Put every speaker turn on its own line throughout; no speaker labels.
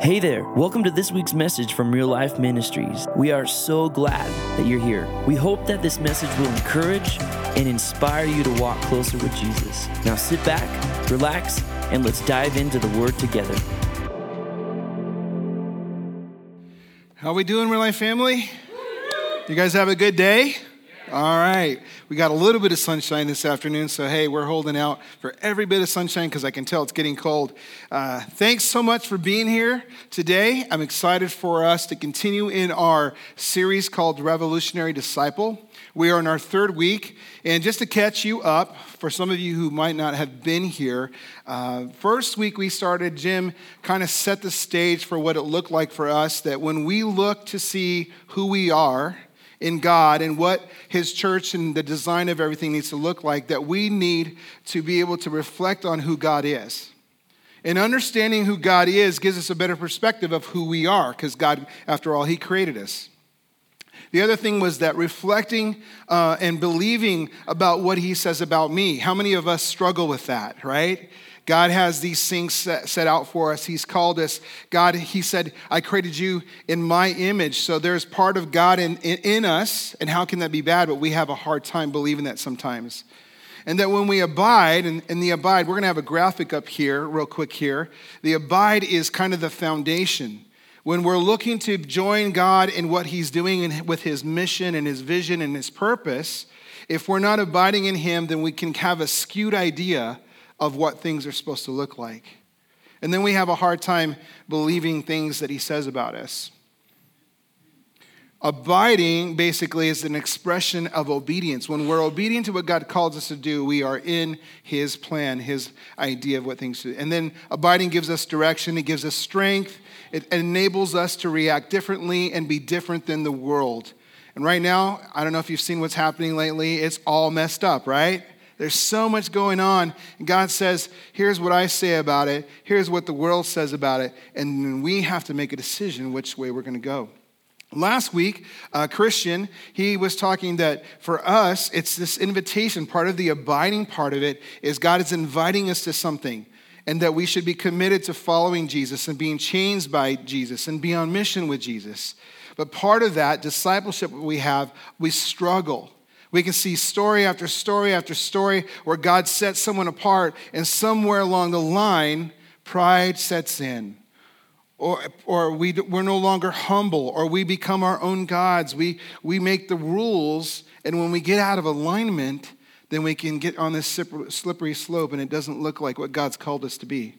Hey there, welcome to this week's message from Real Life Ministries. We are so glad that you're here. We hope that this message will encourage and inspire you to walk closer with Jesus. Now sit back, relax, and let's dive into the Word together.
How we doing, Real Life family? You guys have a good day? All right. We got a little bit of sunshine this afternoon, so hey, we're holding out for every bit of sunshine because I can tell it's getting cold. Thanks so much for being here today. I'm excited for us to continue in our series called Revolutionary Disciple. We are in our third week, and just to catch you up, for some of you who might not have been here, first week we started, Jim kind of set the stage for what it looked like for us, that when we look to see who we are in God and what His church and the design of everything needs to look like, that we need to be able to reflect on who God is. And understanding who God is gives us a better perspective of who we are, because God, after all, He created us. The other thing was that reflecting and believing about what He says about me. How many of us struggle with that, right? God has these things set out for us. He's called us. God, He said, I created you in my image. So there's part of God in us, and how can that be bad? But we have a hard time believing that sometimes. And that when we abide, and the abide, we're going to have a graphic up here, real quick here. The abide is kind of the foundation. When we're looking to join God in what He's doing and with His mission and His vision and His purpose, if we're not abiding in Him, then we can have a skewed idea of what things are supposed to look like. And then we have a hard time believing things that He says about us. Abiding basically is an expression of obedience. When we're obedient to what God calls us to do, we are in His plan, His idea of what things to do. And then abiding gives us direction, it gives us strength, it enables us to react differently and be different than the world. And right now, I don't know if you've seen what's happening lately, it's all messed up, right? There's so much going on. And God says, here's what I say about it. Here's what the world says about it. And we have to make a decision which way we're going to go. Last week, Christian, he was talking that for us, it's this invitation. Part of the abiding part of it is God is inviting us to something. And that we should be committed to following Jesus and being changed by Jesus and be on mission with Jesus. But part of that discipleship we have, we struggle. We can see story after story after story where God sets someone apart, and somewhere along the line, pride sets in. Or we're no longer humble, or we become our own gods. We make the rules, and when we get out of alignment, then we can get on this slippery slope, and it doesn't look like what God's called us to be.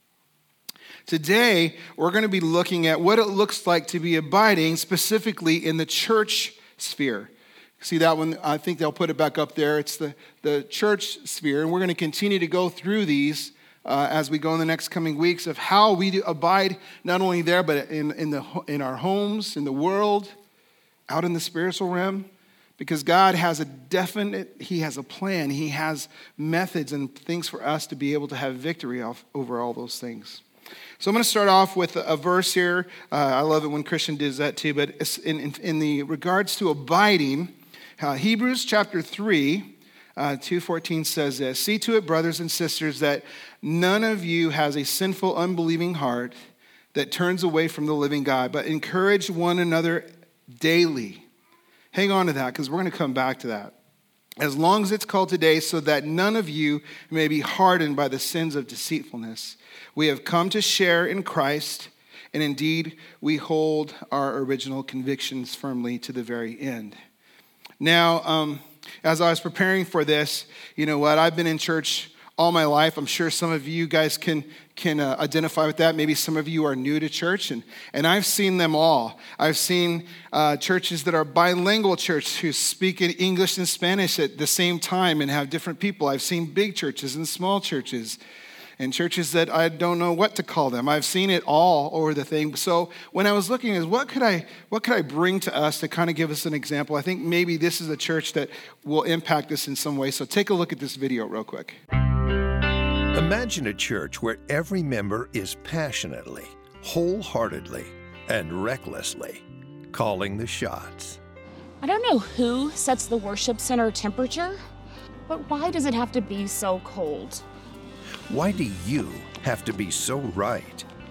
Today, we're going to be looking at what it looks like to be abiding, specifically in the church sphere. See that one? I think they'll put it back up there. It's the church sphere, and we're going to continue to go through these as we go in the next coming weeks of how we abide not only there, but in our homes, in the world, out in the spiritual realm. Because God has He has a plan. He has methods and things for us to be able to have victory over all those things. So I'm going to start off with a verse here. I love it when Christian does that too, but it's in the regards to abiding, Hebrews chapter 3, 2:14 says this, see to it, brothers and sisters, that none of you has a sinful, unbelieving heart that turns away from the living God, but encourage one another daily. Hang on to that, because we're going to come back to that. As long as it's called today, so that none of you may be hardened by the sins of deceitfulness. We have come to share in Christ, and indeed we hold our original convictions firmly to the very end. Now, as I was preparing for this, you know what? I've been in church all my life. I'm sure some of you guys can identify with that. Maybe some of you are new to church, and I've seen them all. I've seen churches that are bilingual churches who speak in English and Spanish at the same time and have different people. I've seen big churches and small churches and churches that I don't know what to call them. I've seen it all over the thing. So when I was looking at what could I bring to us to kind of give us an example, I think maybe this is a church that will impact us in some way. So take a look at this video real quick.
Imagine a church where every member is passionately, wholeheartedly, and recklessly calling the shots.
I don't know who sets the worship center temperature, but why does it have to be so cold?
Why do you have to be so right?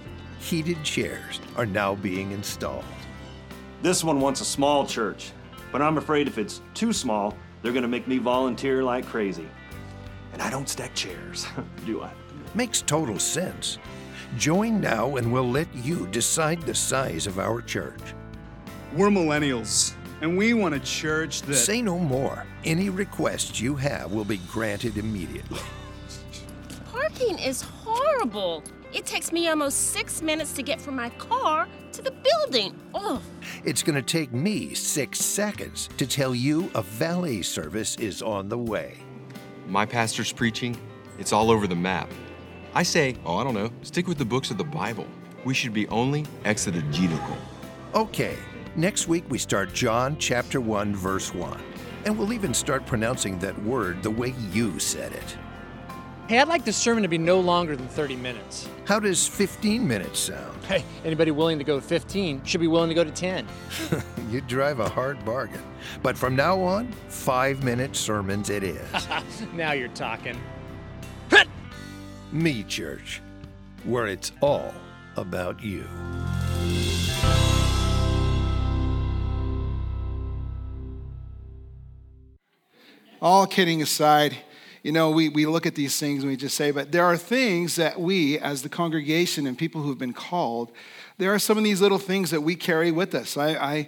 heated chairs are now being installed.
This one wants a small church, but I'm afraid if it's too small, they're gonna make me volunteer like crazy. And I don't stack chairs, do I?
Makes total sense. Join now and we'll let you decide the size of our church.
We're millennials, and we want a church that...
Say no more. Any requests you have will be granted immediately.
Parking is horrible. It takes me almost 6 minutes to get from my car to the building. Oh.
It's going to take me 6 seconds to tell you a valet service is on the way.
My pastor's preaching, it's all over the map. I say, stick with the books of the Bible. We should be only exegetical.
Okay, next week we start John chapter 1, verse 1. And we'll even start pronouncing that word the way you said it.
Hey, I'd like the sermon to be no longer than 30 minutes.
How does 15 minutes sound?
Hey, anybody willing to go 15 should be willing to go to 10.
You drive a hard bargain. But from now on, 5-minute sermons it is.
Now you're talking.
Me Church, where it's all about you.
All kidding aside, we look at these things and we just say, but there are things that we, as the congregation and people who've been called, there are some of these little things that we carry with us. I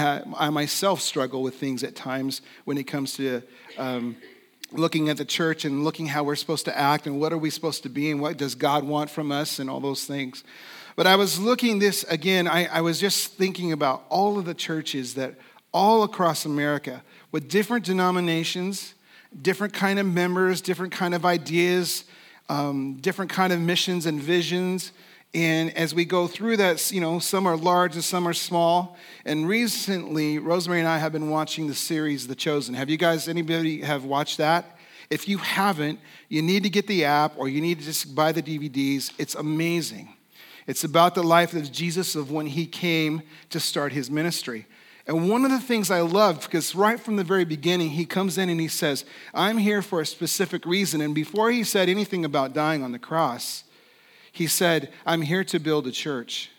myself struggle with things at times when it comes to looking at the church and looking how we're supposed to act and what are we supposed to be and what does God want from us and all those things. But I was looking this again, I was just thinking about all of the churches that all across America with different denominations, different kind of members, different kind of ideas, different kind of missions and visions. And as we go through that, some are large and some are small. And recently, Rosemary and I have been watching the series, The Chosen. Anybody have watched that? If you haven't, you need to get the app or you need to just buy the DVDs. It's amazing. It's about the life of Jesus of when he came to start his ministry. And one of the things I love, because right from the very beginning, he comes in and he says, I'm here for a specific reason. And before he said anything about dying on the cross, he said, I'm here to build a church.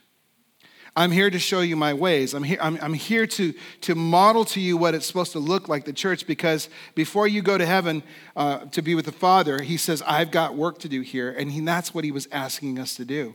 I'm here to show you my ways. I'm here to model to you what it's supposed to look like, the church, because before you go to heaven to be with the Father, he says, I've got work to do here. And that's what he was asking us to do.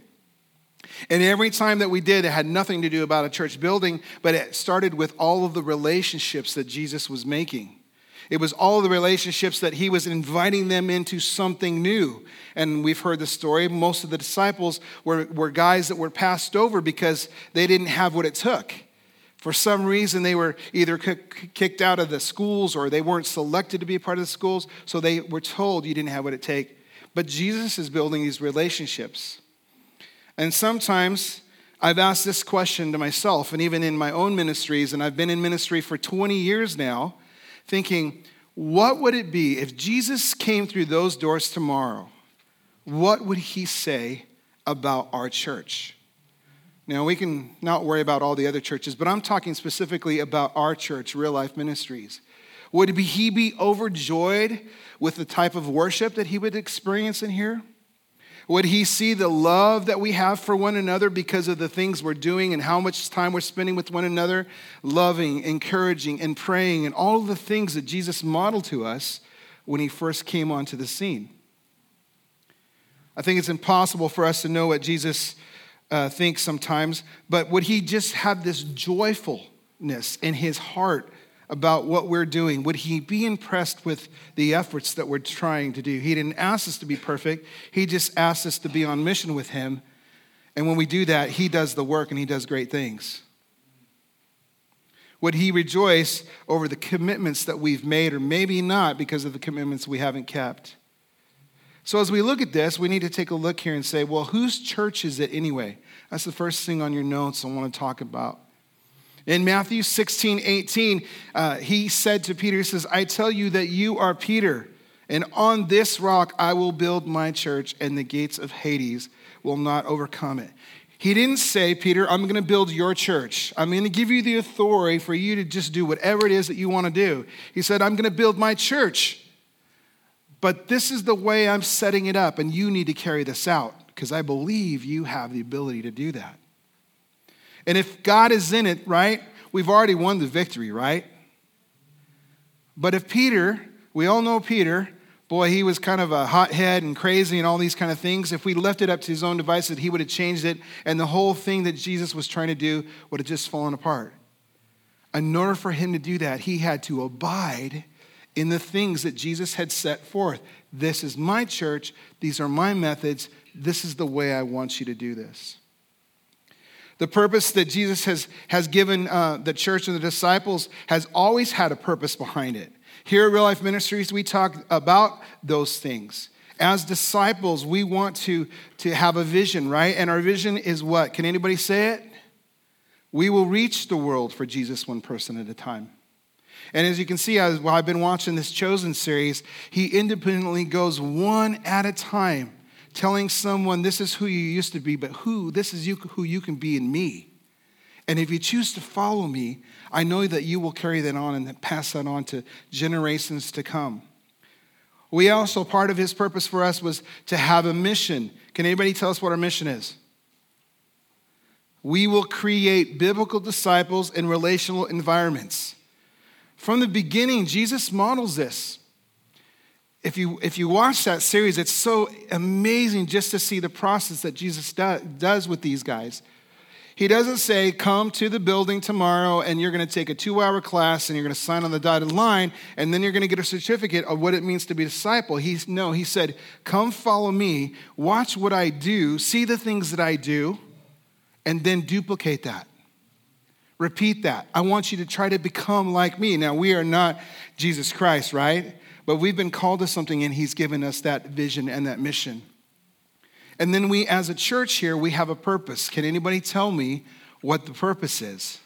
And every time that we did, it had nothing to do about a church building, but it started with all of the relationships that Jesus was making. It was all of the relationships that he was inviting them into something new. And we've heard the story. Most of the disciples were guys that were passed over because they didn't have what it took. For some reason, they were either kicked out of the schools or they weren't selected to be a part of the schools. So they were told you didn't have what it takes. But Jesus is building these relationships. And sometimes I've asked this question to myself, and even in my own ministries, and I've been in ministry for 20 years now, thinking, what would it be if Jesus came through those doors tomorrow? What would he say about our church? Now, we can not worry about all the other churches, but I'm talking specifically about our church, Real Life Ministries. Would he be overjoyed with the type of worship that he would experience in here? Would he see the love that we have for one another because of the things we're doing and how much time we're spending with one another, loving, encouraging, and praying, and all of the things that Jesus modeled to us when he first came onto the scene? I think it's impossible for us to know what Jesus thinks sometimes, but would he just have this joyfulness in his heart about what we're doing? Would he be impressed with the efforts that we're trying to do? He didn't ask us to be perfect. He just asked us to be on mission with him. And when we do that, he does the work and he does great things. Would he rejoice over the commitments that we've made, or maybe not because of the commitments we haven't kept? So as we look at this, we need to take a look here and say, well, whose church is it anyway? That's the first thing on your notes I want to talk about. In Matthew 16:18, he said to Peter, he says, I tell you that you are Peter, and on this rock I will build my church, and the gates of Hades will not overcome it. He didn't say, Peter, I'm going to build your church. I'm going to give you the authority for you to just do whatever it is that you want to do. He said, I'm going to build my church, but this is the way I'm setting it up, and you need to carry this out. because I believe you have the ability to do that. And if God is in it, right, we've already won the victory, right? But if Peter, we all know Peter, boy, he was kind of a hothead and crazy and all these kind of things. If we left it up to his own devices, he would have changed it, and the whole thing that Jesus was trying to do would have just fallen apart. In order for him to do that, he had to abide in the things that Jesus had set forth. This is my church. These are my methods. This is the way I want you to do this. The purpose that Jesus has given the church and the disciples has always had a purpose behind it. Here at Real Life Ministries, we talk about those things. As disciples, we want to have a vision, right? And our vision is what? Can anybody say it? We will reach the world for Jesus one person at a time. And as you can see, while I've been watching this Chosen series, he independently goes one at a time, telling someone, this is who you used to be, but this is who you can be in me. And if you choose to follow me, I know that you will carry that on and pass that on to generations to come. We also, part of his purpose for us was to have a mission. Can anybody tell us what our mission is? We will create biblical disciples in relational environments. From the beginning, Jesus models this. If you watch that series, it's so amazing just to see the process that Jesus does with these guys. He doesn't say, come to the building tomorrow and you're going to take a 2-hour class and you're going to sign on the dotted line and then you're going to get a certificate of what it means to be a disciple. He said, come follow me, watch what I do, see the things that I do, and then duplicate that. Repeat that. I want you to try to become like me. Now, we are not Jesus Christ, right? But we've been called to something and he's given us that vision and that mission. And then we, as a church here, we have a purpose. Can anybody tell me what the purpose is?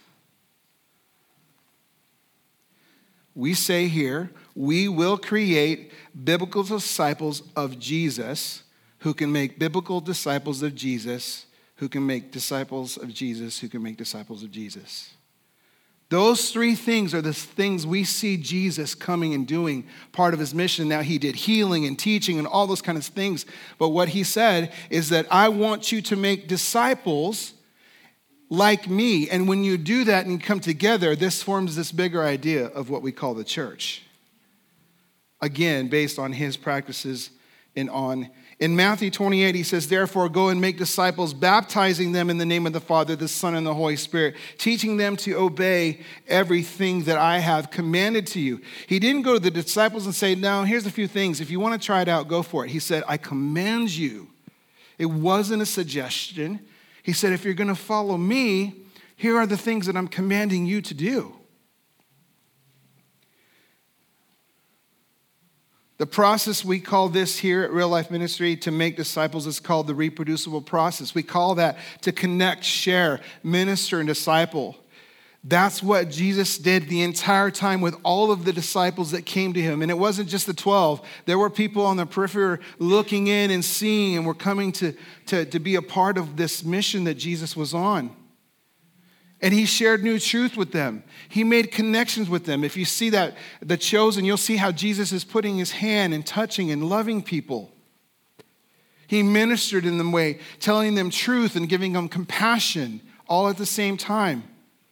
We say here, we will create biblical disciples of Jesus who can make biblical disciples of Jesus, who can make disciples of Jesus, who can make disciples of Jesus. Those three things are the things we see Jesus coming and doing, part of his mission. Now, he did healing and teaching and all those kinds of things. But what he said is that I want you to make disciples like me. And when you do that and come together, this forms this bigger idea of what we call the church. Again, based on his practices and on. In Matthew 28, he says, therefore, go and make disciples, baptizing them in the name of the Father, the Son, and the Holy Spirit, teaching them to obey everything that I have commanded to you. He didn't go to the disciples and say, now, here's a few things. If you want to try it out, go for it. He said, I command you. It wasn't a suggestion. He said, if you're going to follow me, here are the things that I'm commanding you to do. The process we call this here at Real Life Ministry to make disciples is called the reproducible process. We call that to connect, share, minister, and disciple. That's what Jesus did the entire time with all of the disciples that came to him. And it wasn't just the 12. There were people on the periphery looking in and seeing and were coming to be a part of this mission that Jesus was on. And he shared new truth with them. He made connections with them. If you see that, the Chosen, you'll see how Jesus is putting his hand and touching and loving people. He ministered in the way, telling them truth and giving them compassion all at the same time.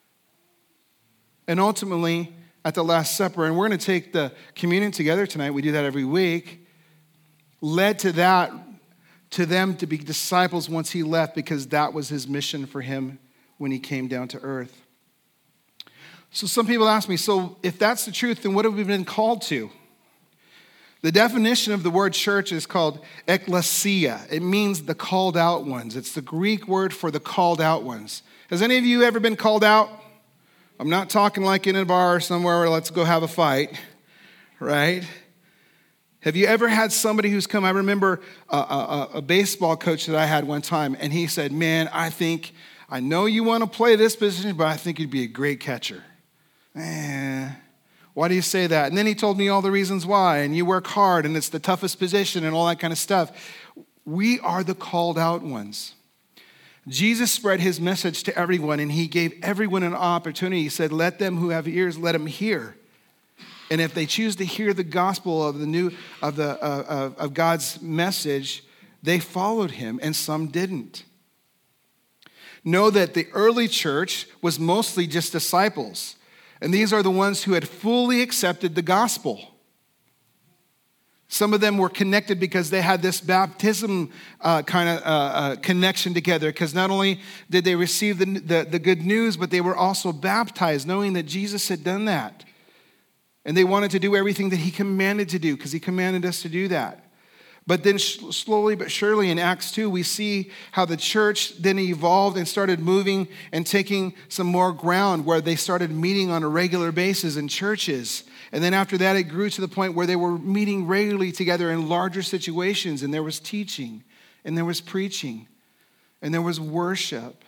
And ultimately, at the Last Supper, and we're going to take the communion together tonight. We do that every week. Led to that, to them to be disciples once he left, because that was his mission for him when he came down to earth. So some people ask me, so if that's the truth, then what have we been called to? The definition of the word church is called ekklesia. It means the called out ones. It's the Greek word for the called out ones. Has any of you ever been called out? I'm not talking like in a bar somewhere where let's go have a fight, right? Have you ever had somebody who's come? I remember a baseball coach that I had one time, and he said, man, I know you want to play this position, but I think you'd be a great catcher. Why do you say that? And then he told me all the reasons why, and you work hard, and it's the toughest position, and all that kind of stuff. We are the called out ones. Jesus spread his message to everyone, and he gave everyone an opportunity. He said, let them who have ears, let them hear. And if they choose to hear the gospel of God's message, They followed him, and some didn't. Know that the early church was mostly just disciples, and these are the ones who had fully accepted the gospel. Some of them were connected because they had this baptism connection together, because not only did they receive the good news, but they were also baptized, knowing that Jesus had done that. And they wanted to do everything that he commanded to do, because he commanded us to do that. But then slowly but surely in Acts 2, we see how the church then evolved and started moving and taking some more ground, where they started meeting on a regular basis in churches. And then after that, it grew to the point where they were meeting regularly together in larger situations, and there was teaching, and there was preaching, and there was worship.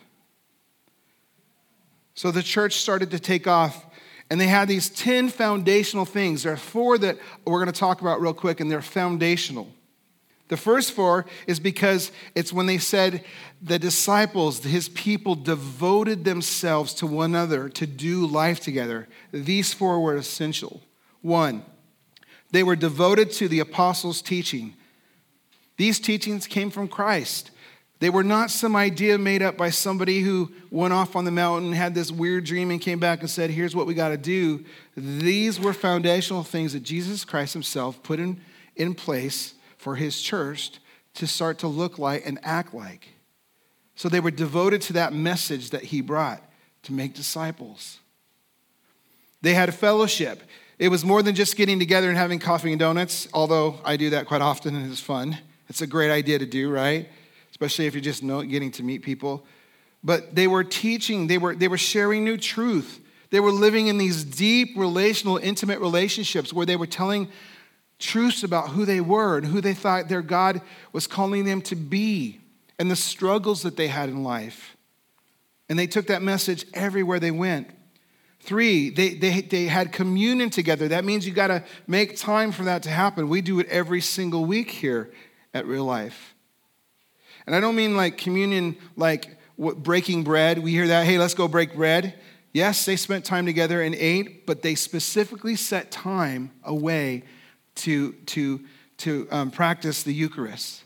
So the church started to take off, and they had these 10 foundational things. There are 4 that we're going to talk about real quick, and they're foundational. The first 4 is because it's when they said the disciples, his people, devoted themselves to one another to do life together. These 4 were essential. 1, they were devoted to the apostles' teaching. These teachings came from Christ. They were not some idea made up by somebody who went off on the mountain, had this weird dream, and came back and said, here's what we got to do. These were foundational things that Jesus Christ himself put in place for his church to start to look like and act like. So they were devoted to that message that he brought to make disciples. They had a fellowship. It was more than just getting together and having coffee and donuts, although I do that quite often and it's fun. It's a great idea to do, right? Especially if you're just getting to meet people. But they were teaching, they were sharing new truth. They were living in these deep relational, intimate relationships where they were telling truths about who they were and who they thought their God was calling them to be, and the struggles that they had in life. And they took that message everywhere they went. 3, they had communion together. That means you got to make time for that to happen. We do it every single week here at Real Life. And I don't mean like communion like breaking bread. We hear that, hey, let's go break bread. Yes, they spent time together and ate, but they specifically set time away to practice the Eucharist,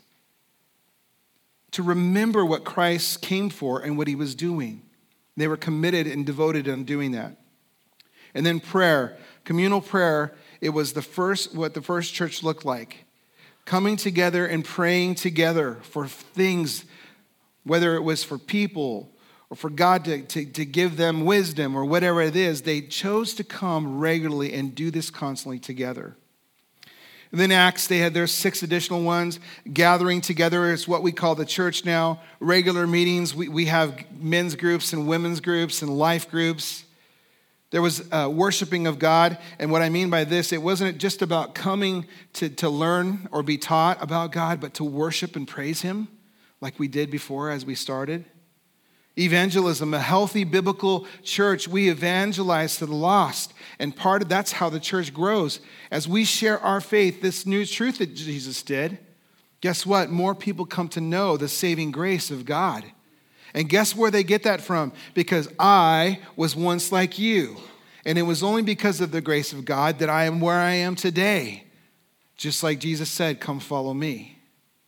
to remember what Christ came for and what he was doing. They were committed and devoted on doing that. And then prayer, communal prayer, it was what the first church looked like. Coming together and praying together for things, whether it was for people or for God to give them wisdom or whatever it is, they chose to come regularly and do this constantly together. And then Acts, they had their 6 additional ones. Gathering together is what we call the church now. Regular meetings, we have men's groups and women's groups and life groups. There was worshiping of God. And what I mean by this, it wasn't just about coming to learn or be taught about God, but to worship and praise him like we did before as we started. Evangelism, a healthy biblical church, we evangelize to the lost. And that's how the church grows. As we share our faith, this new truth that Jesus did, guess what? More people come to know the saving grace of God. And guess where they get that from? Because I was once like you. And it was only because of the grace of God that I am where I am today. Just like Jesus said, come follow me.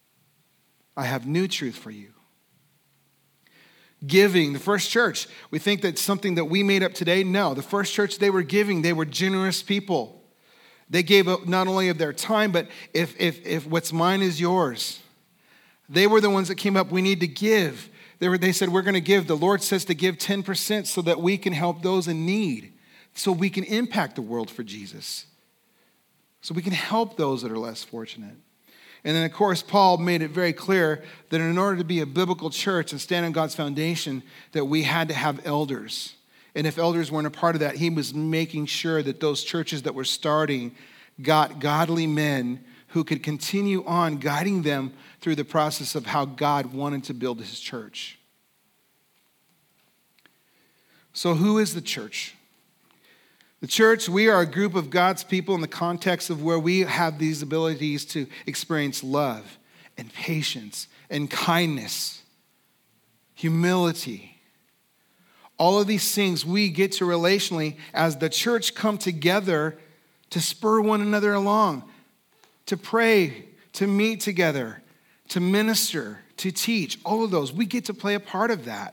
I have new truth for you. Giving, the first church, we think that's something that we made up today. No, the first church, they were giving. They were generous people. They gave up not only of their time, but if what's mine is yours. They were the ones that came up, we need to give. They said, we're going to give. The Lord says to give 10% so that we can help those in need, so we can impact the world for Jesus, so we can help those that are less fortunate. And then, of course, Paul made it very clear that in order to be a biblical church and stand on God's foundation, that we had to have elders. And if elders weren't a part of that, he was making sure that those churches that were starting got godly men who could continue on guiding them through the process of how God wanted to build his church. So who is the church? The church, we are a group of God's people in the context of where we have these abilities to experience love and patience and kindness, humility. All of these things we get to relationally as the church come together to spur one another along, to pray, to meet together, to minister, to teach, all of those. We get to play a part of that.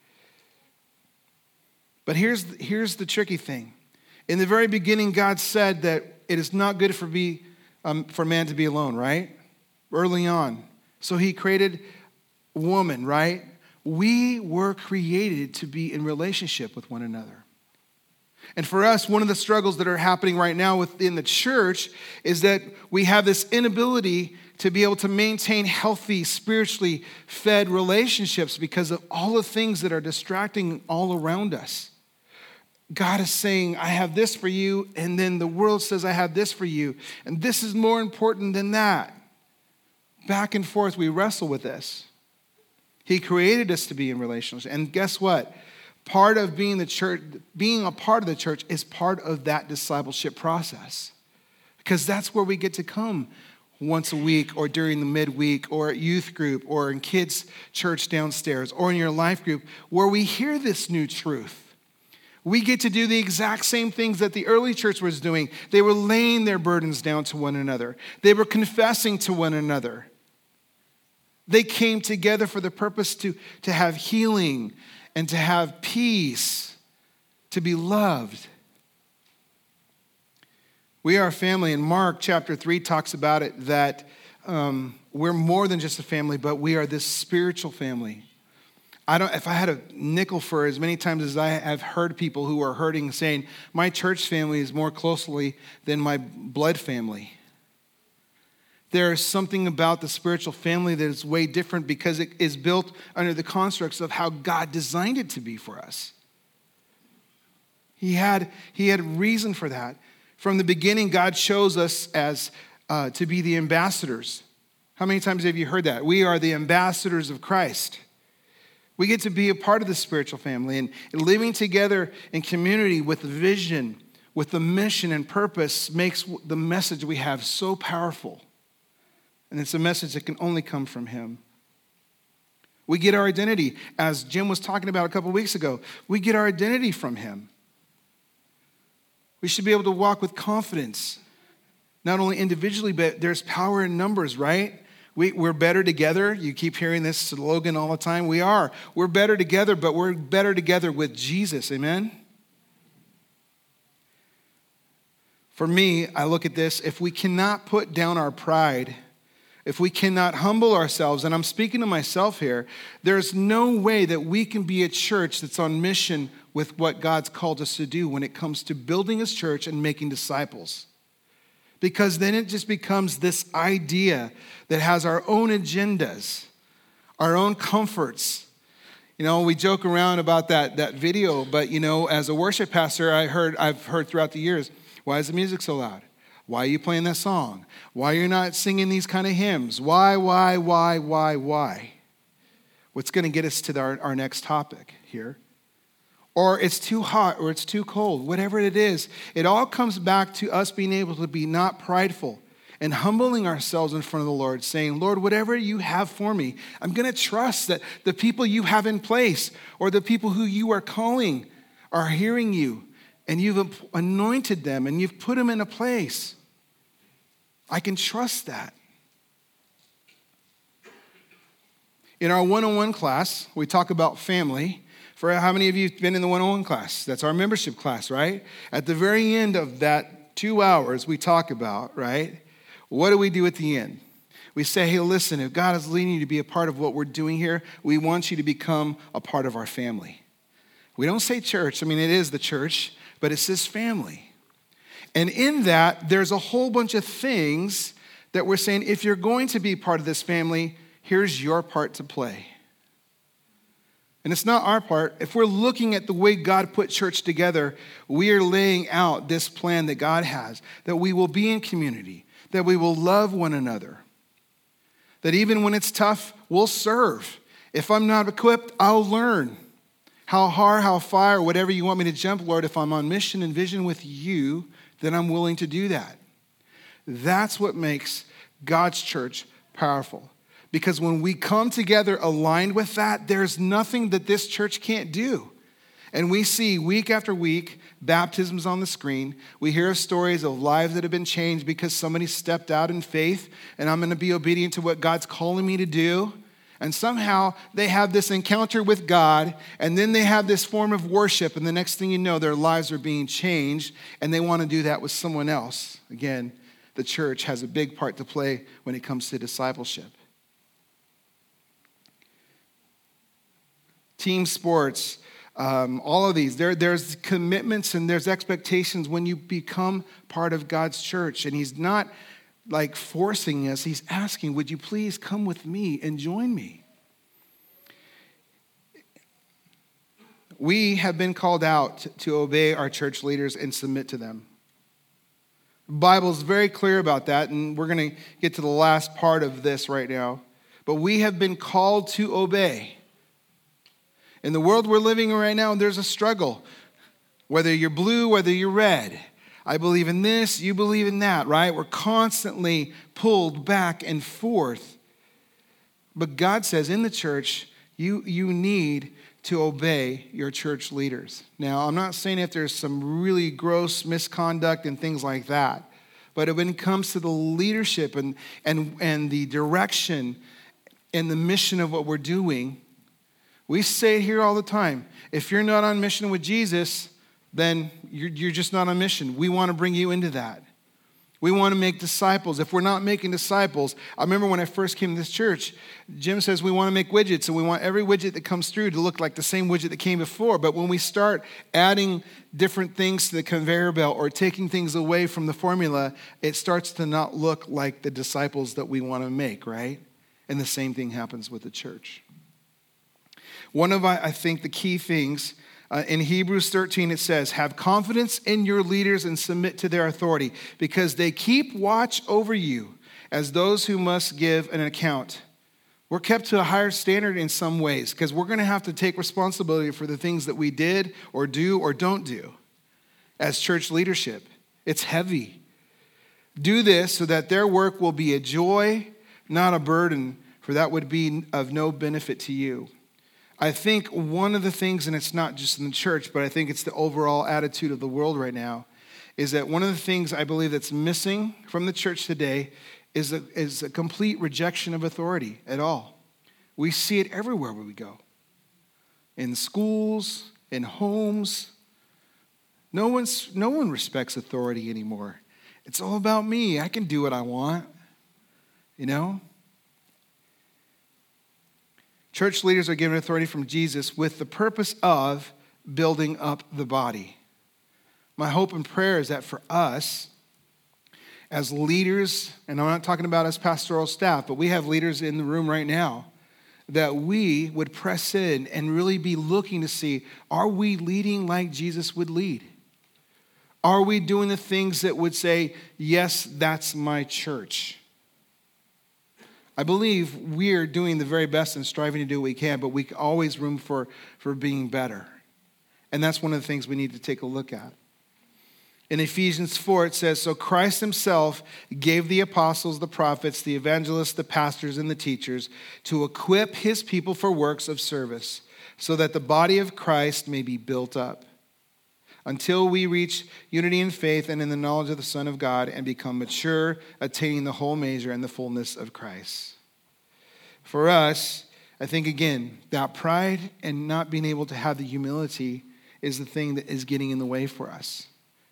But here's the tricky thing. In the very beginning, God said that it is not good for man to be alone, right? Early on. So he created woman, right? We were created to be in relationship with one another. And for us, one of the struggles that are happening right now within the church is that we have this inability to be able to maintain healthy, spiritually fed relationships because of all the things that are distracting all around us. God is saying, I have this for you, and then the world says, I have this for you, and this is more important than that. Back and forth, we wrestle with this. He created us to be in relationships, and guess what? Part of being the church, being a part of the church is part of that discipleship process, because that's where we get to come once a week or during the midweek or at youth group or in kids' church downstairs or in your life group where we hear this new truth. We get to do the exact same things that the early church was doing. They were laying their burdens down to one another. They were confessing to one another. They came together for the purpose to have healing and to have peace, to be loved. We are a family, and Mark chapter 3 talks about it, that we're more than just a family, but we are this spiritual family. If I had a nickel for as many times as I have heard people who are hurting saying, my church family is more closely than my blood family. There is something about the spiritual family that is way different because it is built under the constructs of how God designed it to be for us. He had reason for that. From the beginning, God chose us as to be the ambassadors. How many times have you heard that? We are the ambassadors of Christ. We get to be a part of the spiritual family, and living together in community with the vision, with the mission and purpose makes the message we have so powerful. And it's a message that can only come from Him. We get our identity, as Jim was talking about a couple weeks ago, we get our identity from Him. We should be able to walk with confidence, not only individually, but there's power in numbers, right? We're better together. You keep hearing this slogan all the time. We are. We're better together, but we're better together with Jesus. Amen? For me, I look at this. If we cannot put down our pride, if we cannot humble ourselves, and I'm speaking to myself here, there's no way that we can be a church that's on mission with what God's called us to do when it comes to building His church and making disciples. Because then it just becomes this idea that has our own agendas, our own comforts. You know, we joke around about that video, but you know, as a worship pastor, I've heard throughout the years, why is the music so loud? Why are you playing that song? Why are you not singing these kind of hymns? Why? What's going to get us to our next topic here? Or it's too hot, or it's too cold, whatever it is. It all comes back to us being able to be not prideful and humbling ourselves in front of the Lord, saying, Lord, whatever you have for me, I'm going to trust that the people you have in place or the people who you are calling are hearing you, and you've anointed them and you've put them in a place. I can trust that. In our 101 class, we talk about family. For how many of you have been in the 101 class? That's our membership class, right? At the very end of that 2 hours we talk about, right? What do we do at the end? We say, hey, listen, if God is leading you to be a part of what we're doing here, we want you to become a part of our family. We don't say church. I mean, it is the church, but it says family. And in that, there's a whole bunch of things that we're saying, if you're going to be part of this family, here's your part to play. And it's not our part. If we're looking at the way God put church together, we are laying out this plan that God has, that we will be in community, that we will love one another, that even when it's tough, we'll serve. If I'm not equipped, I'll learn. How hard, how far, whatever you want me to jump, Lord, if I'm on mission and vision with you, then I'm willing to do that. That's what makes God's church powerful. Because when we come together aligned with that, there's nothing that this church can't do. And we see week after week baptisms on the screen. We hear of stories of lives that have been changed because somebody stepped out in faith, and I'm going to be obedient to what God's calling me to do. And somehow they have this encounter with God, and then they have this form of worship, and the next thing you know, their lives are being changed, and they want to do that with someone else. Again, the church has a big part to play when it comes to discipleship. Team sports, all of these, there's commitments and there's expectations when you become part of God's church. And he's not like forcing us. He's asking, would you please come with me and join me? We have been called out to obey our church leaders and submit to them. The Bible is very clear about that, and we're going to get to the last part of this right now. But we have been called to obey. In the world we're living in right now, there's a struggle. Whether you're blue, whether you're red. I believe in this, you believe in that, right? We're constantly pulled back and forth. But God says in the church, you need to obey your church leaders. Now, I'm not saying if there's some really gross misconduct and things like that, but when it comes to the leadership and the direction and the mission of what we're doing, we say it here all the time. If you're not on mission with Jesus, then you're just not on mission. We want to bring you into that. We want to make disciples. If we're not making disciples, I remember when I first came to this church, Jim says we want to make widgets, and we want every widget that comes through to look like the same widget that came before. But when we start adding different things to the conveyor belt or taking things away from the formula, it starts to not look like the disciples that we want to make, right? And the same thing happens with the church. One of, I think, the key things in Hebrews 13, it says, have confidence in your leaders and submit to their authority because they keep watch over you as those who must give an account. We're kept to a higher standard in some ways because we're going to have to take responsibility for the things that we did or do or don't do as church leadership. It's heavy. Do this so that their work will be a joy, not a burden, for that would be of no benefit to you. I think one of the things, and it's not just in the church, but I think it's the overall attitude of the world right now, is that one of the things I believe that's missing from the church today is a complete rejection of authority at all. We see it everywhere where we go. In schools, in homes. No one respects authority anymore. It's all about me. I can do what I want, you know? Church leaders are given authority from Jesus with the purpose of building up the body. My hope and prayer is that for us, as leaders, and I'm not talking about as pastoral staff, but we have leaders in the room right now, that we would press in and really be looking to see, are we leading like Jesus would lead? Are we doing the things that would say, yes, that's my church? I believe we're doing the very best and striving to do what we can, but we always room for being better. And that's one of the things we need to take a look at. In Ephesians 4, it says, so Christ himself gave the apostles, the prophets, the evangelists, the pastors, and the teachers to equip his people for works of service, so that the body of Christ may be built up, until we reach unity in faith and in the knowledge of the Son of God and become mature, attaining the whole measure and the fullness of Christ. For us, I think, again, that pride and not being able to have the humility is the thing that is getting in the way for us.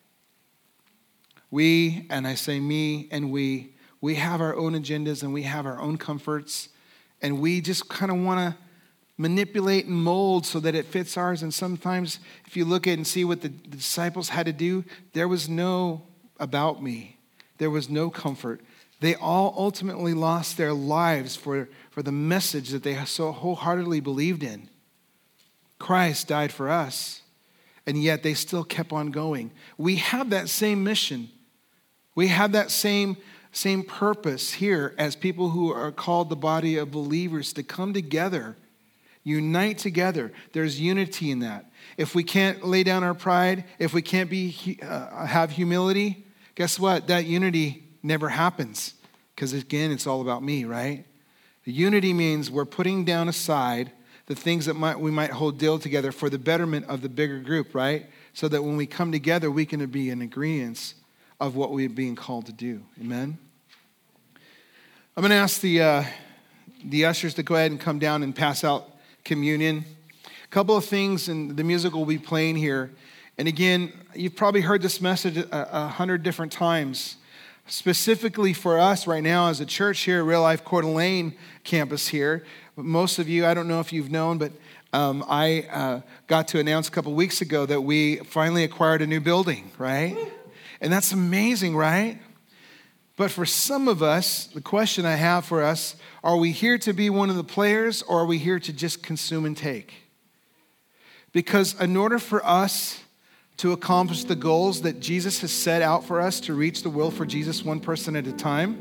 We, and I say me and we have our own agendas and we have our own comforts, and we just kind of want to manipulate and mold so that it fits ours. And sometimes if you look at and see what the disciples had to do, there was no about me. There was no comfort. They all ultimately lost their lives for the message that they so wholeheartedly believed in. Christ died for us, and yet they still kept on going. We have that same mission. We have that same purpose here as people who are called the body of believers to come together. Unite together. There's unity in that. If we can't lay down our pride, if we can't have humility, guess what? That unity never happens. Because again, it's all about me, right? The unity means we're putting down aside the things that we might hold deal together for the betterment of the bigger group, right? So that when we come together, we can be in agreement of what we're being called to do. Amen? I'm going to ask the ushers to go ahead and come down and pass out communion. A couple of things, and the music will be playing here. And again, you've probably heard this message 100 different times. Specifically for us right now as a church here at Real Life Coeur d'Alene campus here. Most of you, I don't know if you've known, but I got to announce a couple weeks ago that we finally acquired a new building, right? And that's amazing, right? But for some of us, the question I have for us, are we here to be one of the players, or are we here to just consume and take? Because in order for us to accomplish the goals that Jesus has set out for us to reach the will for Jesus one person at a time,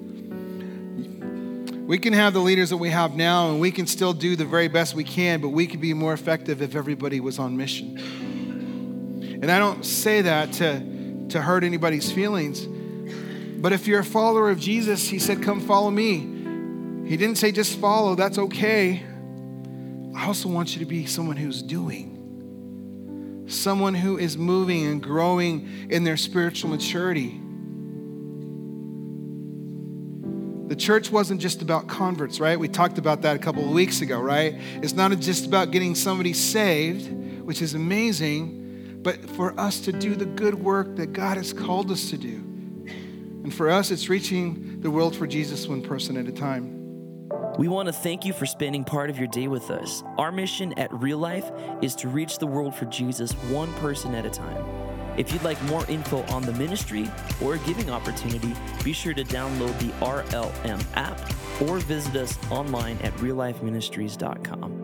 we can have the leaders that we have now, and we can still do the very best we can, but we could be more effective if everybody was on mission. And I don't say that to hurt anybody's feelings, but if you're a follower of Jesus, he said, come follow me. He didn't say just follow, that's okay. I also want you to be someone who's doing. Someone who is moving and growing in their spiritual maturity. The church wasn't just about converts, right? We talked about that a couple of weeks ago, right? It's not just about getting somebody saved, which is amazing, but for us to do the good work that God has called us to do. And for us, it's reaching the world for Jesus one person at a time.
We want to thank you for spending part of your day with us. Our mission at Real Life is to reach the world for Jesus one person at a time. If you'd like more info on the ministry or a giving opportunity, be sure to download the RLM app or visit us online at reallifeministries.com.